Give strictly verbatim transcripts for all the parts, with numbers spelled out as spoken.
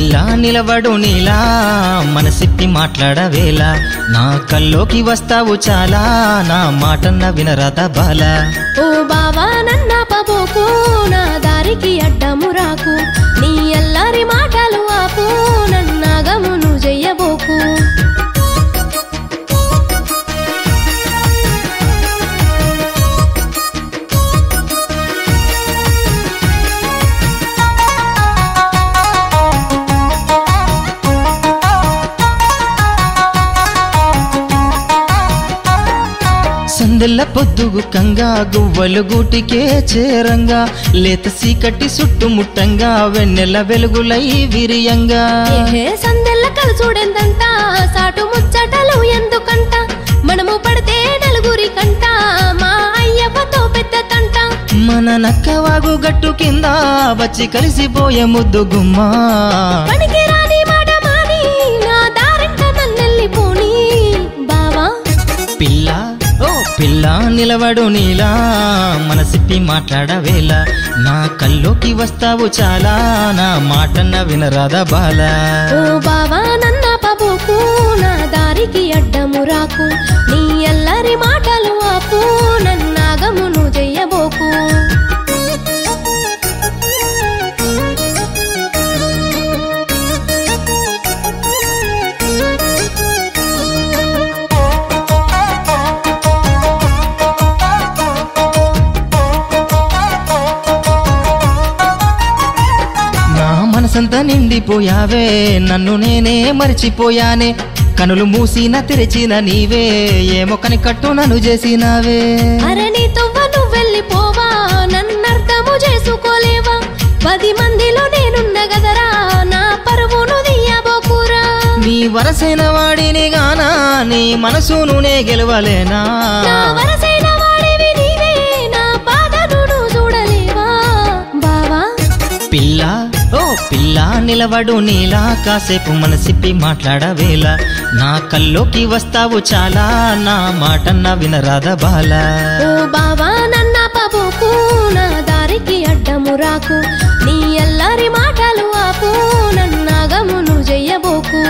పిల్ల నిలబడు నీలా మనసిప్పి మాట్లాడవేలా నా కల్లోకి వస్తావు చాలా నా మాటన్న వినరాదా బాలా ఓ బావా నన్న పబోకు నా దారికి అడ్డము రాకు నీ అల్లారి మాటలు ఆపు నన్నాగమును చెయ్యబోకు సందెల్ల పొద్దుగు కంగా గువ్వలు గూటికే చేరంగా లేత సీకటి చుట్టుముట్టంగా వెన్నెల వెలుగులై విరియంగా ఏహే సందెల్ల కలుసుడెందంట సాటు ముచ్చటలు ఎందుకంట మనము పడితే నలుగురి కంట మా అయ్యవ్వతో పెద్ద తంట మన నక్కవాగు గట్టు కింద వచ్చి కలిసిపోయే ముద్దు గుమ్మా పనికి రాని మాట మాని నా దారంట నన్నెళ్ళిపోని బావా పిల్ల ఓ పిల్ల నిలబడు నీలా మనసిప్పి మాట్లాడవేలా నా కల్లోకి వస్తావు చాలా నా మాటన్న వినరాదా బాలా ఓ బావా నన్న పబోకు నా దారికి అడ్డము రాకు నీ అల్లారి మాటలు ఆపు నన్నాగమును చెయ్యబోకు మనసంతా నిండిపోయావే నన్ను నేనే మరిచిపోయానే కనులు మూసిన తెరిచిన నీవే ఏమో కని కట్టు నన్ను చేసినావే అరే నీ తొవ్వ నువ్వెళ్ళిపోవా నన్నర్థము చేసుకోలేవా పది మందిలో నేనున్న గదరా నా పరువును దియ్యబోకురా నీ వరసైన వాడిని గానా నీ మనసును నే గెలవలేనా నా వరసైన వాడివి నీవే నా బాధను నువ్వు చూడలేవా బావా పిల్ల ఓ పిల్ల నిలబడు నీలా కాసేపు మనసిప్పి మాట్లాడవేలా నా కల్లోకి వస్తావు చాలా నా మాటన్న వినరాదా బాలా ఓ బావా నన్న పబోకు నా దారికి అడ్డము రాకు నీ అల్లారి మాటలు ఆపు నన్నాగమును చెయ్యబోకు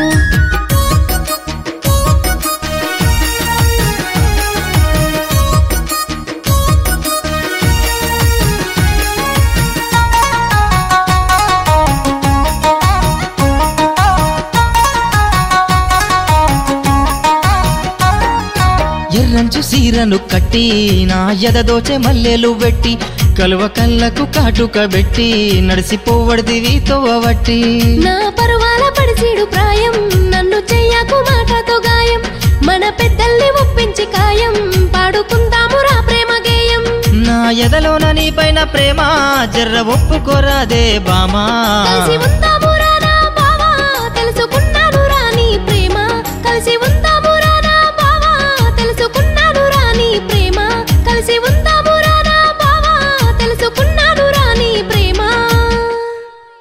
ఎర్రంచు సీరను కట్టి నా ఎదదోచే మల్లెలు వెట్టి కలువ కళ్ళకు కాటుక పెట్టి నడిసిపోవడిదివి తోవట్టి నా పరువాల పడిసీడు ప్రాయం నన్ను చెయ్యకు మాటతో గాయం మన పెద్దల్ని ఒప్పించి కాయం పాడుకుందాము రా ప్రేమ గేయం నా ఎదలోన నీ పైన ప్రేమ జర్ర ఒప్పుకోరాదే బామా కలిసి ఉందాము